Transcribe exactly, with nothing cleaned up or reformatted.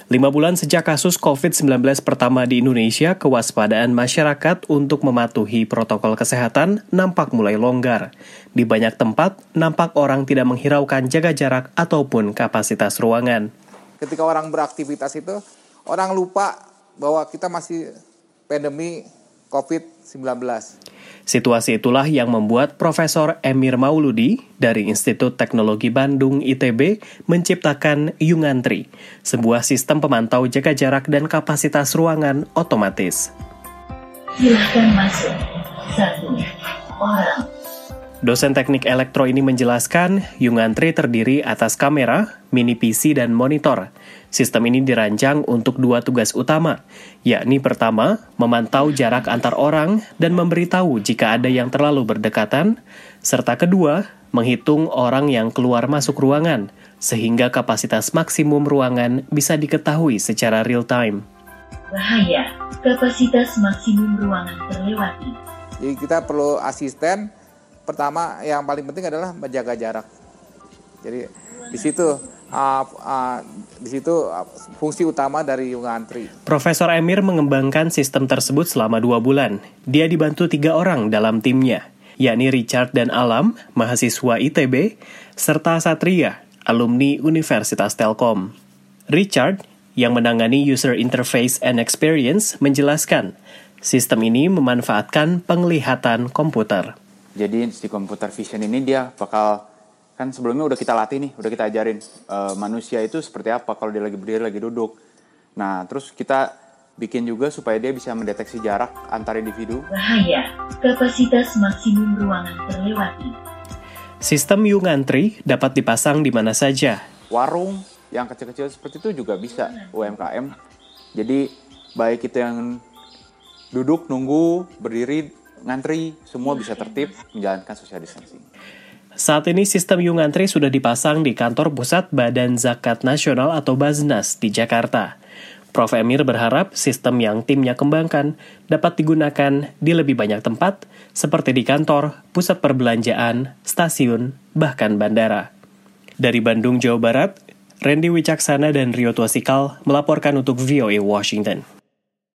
Lima bulan sejak kasus covid sembilan belas pertama di Indonesia, kewaspadaan masyarakat untuk mematuhi protokol kesehatan nampak mulai longgar. Di banyak tempat, nampak orang tidak menghiraukan jaga jarak ataupun kapasitas ruangan. Ketika orang beraktivitas itu, orang lupa bahwa kita masih pandemi covid sembilan belas. Situasi itulah yang membuat Profesor Emir Mauludi dari Institut Teknologi Bandung I T B menciptakan YouNgantri, sebuah sistem pemantau jaga jarak dan kapasitas ruangan otomatis. Silakan masuk. Satu orang. Dosen teknik elektro ini menjelaskan, YouNgantri terdiri atas kamera, mini P C, dan monitor. Sistem ini dirancang untuk dua tugas utama, yakni pertama, memantau jarak antar orang dan memberitahu jika ada yang terlalu berdekatan, serta kedua, menghitung orang yang keluar masuk ruangan, sehingga kapasitas maksimum ruangan bisa diketahui secara real-time. Bahaya, kapasitas maksimum ruangan terlewati. Jadi kita perlu asisten. Pertama, yang paling penting adalah menjaga jarak. Jadi di situ uh, uh, di situ uh, fungsi utama dari YouNgantri. Profesor Emir mengembangkan sistem tersebut selama dua bulan. Dia dibantu tiga orang dalam timnya, yakni Richard dan Alam, mahasiswa I T B, serta Satria, alumni Universitas Telkom. Richard, yang menangani User Interface and Experience, menjelaskan, sistem ini memanfaatkan penglihatan komputer. Jadi si computer vision ini dia bakal, kan sebelumnya udah kita latih nih, udah kita ajarin uh, manusia itu seperti apa kalau dia lagi berdiri, lagi duduk. Nah, terus kita bikin juga supaya dia bisa mendeteksi jarak antar individu. Bahaya, kapasitas maksimum ruangan terlewati. Sistem YouNgantri dapat dipasang di mana saja. Warung yang kecil-kecil seperti itu juga bisa, U M K M. Jadi baik itu yang duduk, nunggu, berdiri, ngantri, semua bisa tertib menjalankan social distancing. Saat ini sistem YouNgantri sudah dipasang di kantor pusat Badan Zakat Nasional atau Baznas di Jakarta. Prof Emir berharap sistem yang timnya kembangkan dapat digunakan di lebih banyak tempat, seperti di kantor, pusat perbelanjaan, stasiun, bahkan bandara. Dari Bandung, Jawa Barat, Randy Wicaksana dan Rio Twasikal melaporkan untuk V O A Washington.